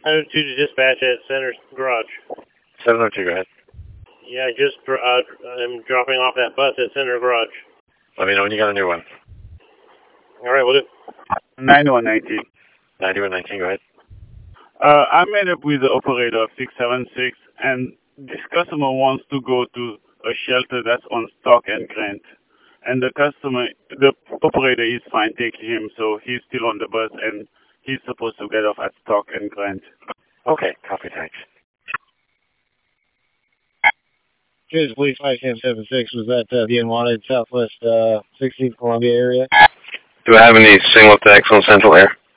702 to dispatch at Center Garage. 702, go ahead. Yeah, I'm dropping off that bus at Center Garage. Let me know when you got a new one. All right, we'll do. 9119. 9119, go ahead. I met up with the operator of 676, and this customer wants to go to a shelter that's on Stock and Grant. And the operator is fine taking him, so he's still on the bus, and he's supposed to get off at Stock and Grant. Okay, copy, thanks. Here's Police 5776. Was that the unwanted Southwest 16th Columbia area? Do I have any single attacks on Central Air?